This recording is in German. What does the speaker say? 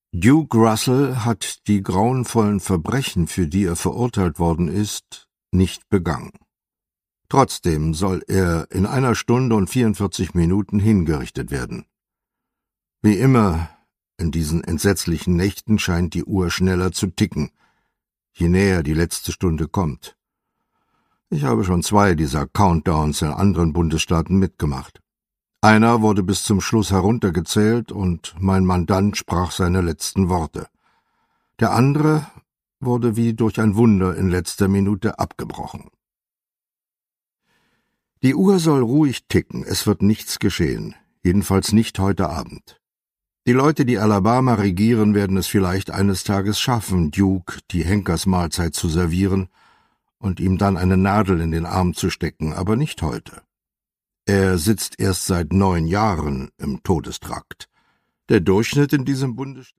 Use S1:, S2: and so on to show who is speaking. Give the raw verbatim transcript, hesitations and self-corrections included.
S1: Duke Russell hat die grauenvollen Verbrechen, für die er verurteilt worden ist, nicht begangen. Trotzdem soll er in einer Stunde und vierundvierzig Minuten hingerichtet werden. Wie immer in diesen entsetzlichen Nächten scheint die Uhr schneller zu ticken, je näher die letzte Stunde kommt. Ich habe schon zwei dieser Countdowns in anderen Bundesstaaten mitgemacht. Einer wurde bis zum Schluss heruntergezählt und mein Mandant sprach seine letzten Worte. Der andere wurde wie durch ein Wunder in letzter Minute abgebrochen. Die Uhr soll ruhig ticken, es wird nichts geschehen, jedenfalls nicht heute Abend. Die Leute, die Alabama regieren, werden es vielleicht eines Tages schaffen, Duke die Henkersmahlzeit zu servieren und ihm dann eine Nadel in den Arm zu stecken, aber nicht heute. Er sitzt erst seit neun Jahren im Todestrakt. Der Durchschnitt in diesem Bundesstaat